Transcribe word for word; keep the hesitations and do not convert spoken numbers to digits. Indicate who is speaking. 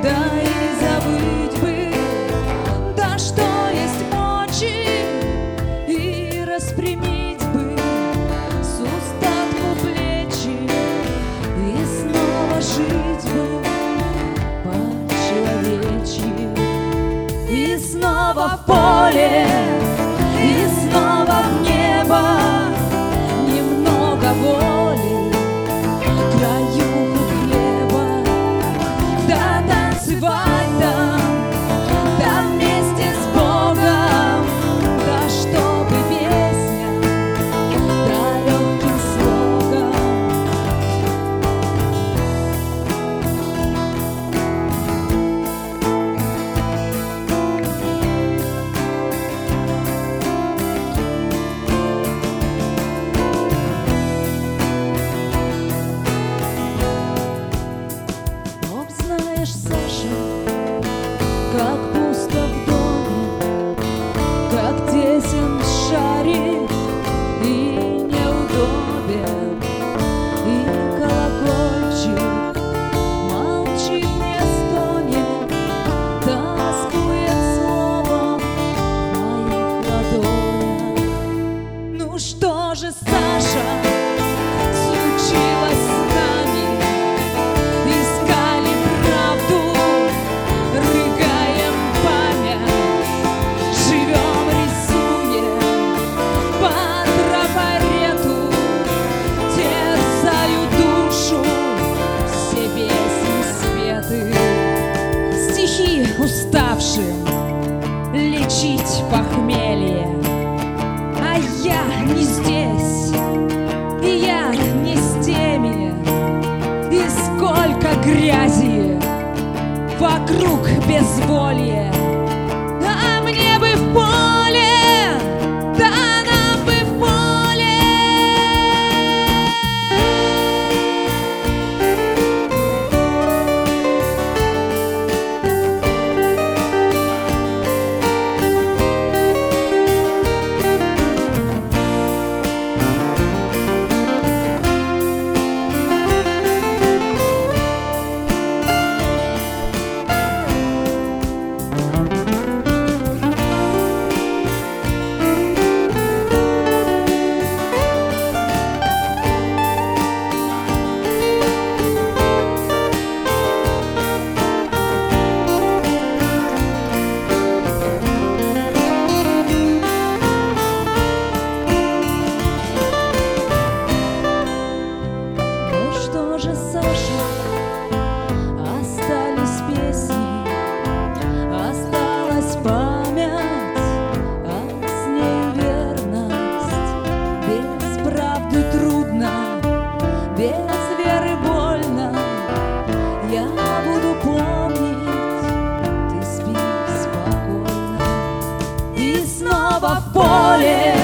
Speaker 1: да и забыть бы, да что есть мочи, и распрямить бы с устатку плечи, и снова жить бы по-человечьи, и снова в поле, и снова в небо, немного воли, краюху хлеба, да танцевать там, да вместе с Богом, да чтобы песня, да легким слогом. Ох, знаешь, Саша, как пусто в доме, как тесен шарик и неудобен, и колокольчик молчит, не стонет, тоскует словом в моих ладонях. Ну что же, Саша, случилось с нами? Искали правду, рыгаем память, живем, рисуем по трафарету, терзают душу все песни светы, стихи уставшим лечить похмелье. А я не здесь, и я не с теми, и сколько грязи, вокруг безволье. А мне бы в поле, да нам бы в поле. Ну что же, Саша, остались песни, осталась память, а с ней верность. Без правды трудно, без веры больно. Я буду помнить, ты спи спокойно. И снова в поле,